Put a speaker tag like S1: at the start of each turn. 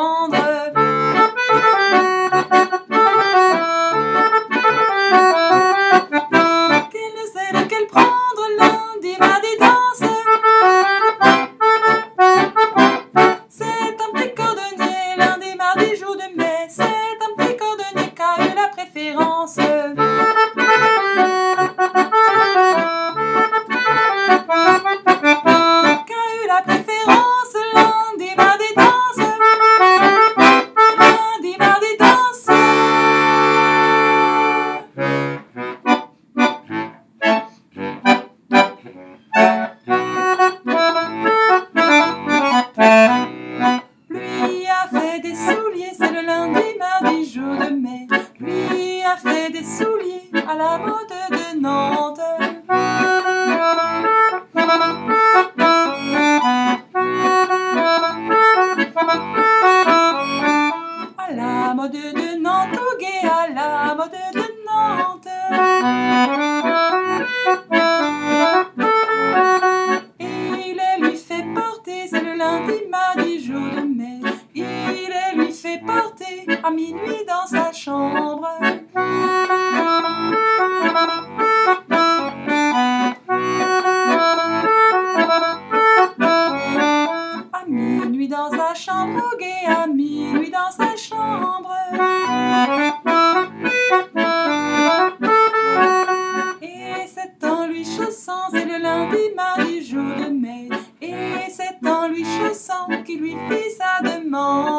S1: prendre. Qu'elle ne sait lequel prendre, lundi, mardi, danse. C'est un petit cordonnier, lundi, mardi, jour de mai. C'est un petit cordonnier qui a eu la préférence. Lui a fait des souliers, c'est le lundi, mardi, jour de mai. Lui a fait des souliers à la mode de Nantes. À la mode de Nantes, au guet, à la mode de Nantes. Il les lui fait porter, c'est le lundi, mardi, jour de mai. Il les lui fait porter à minuit dans sa chambre. À minuit dans sa chambre, au guet, à minuit dans sa chambre. Et c'est en lui chaussant, c'est le lundi, mardi, jour de mai. Et c'est en lui chaussant qu'il lui fit sa demande.